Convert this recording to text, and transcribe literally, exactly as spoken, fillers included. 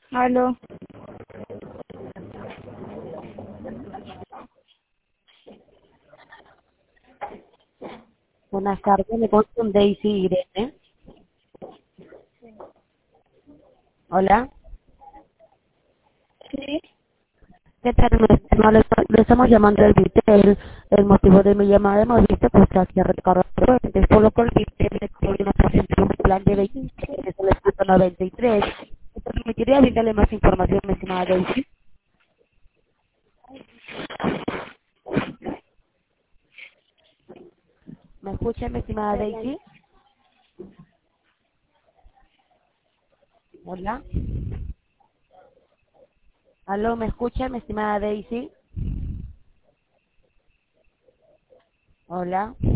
Aló. Buenas tardes, me con Daisy Irene. Hola. Sí. ¿Qué tal? Me- no, le, le estamos llamando del Vitel. El motivo de mi llamada hemos visto pues hacia recargar fuentes, por lo cual Vitel le tiene una presentación un plan de veinte que es el ciento noventa y tres. ¿Me permitiría brindarle más información, mi estimada Daisy? ¿Me escucha, mi estimada Daisy? Hola. ¿Aló? ¿Me escucha, mi estimada Daisy? Hola.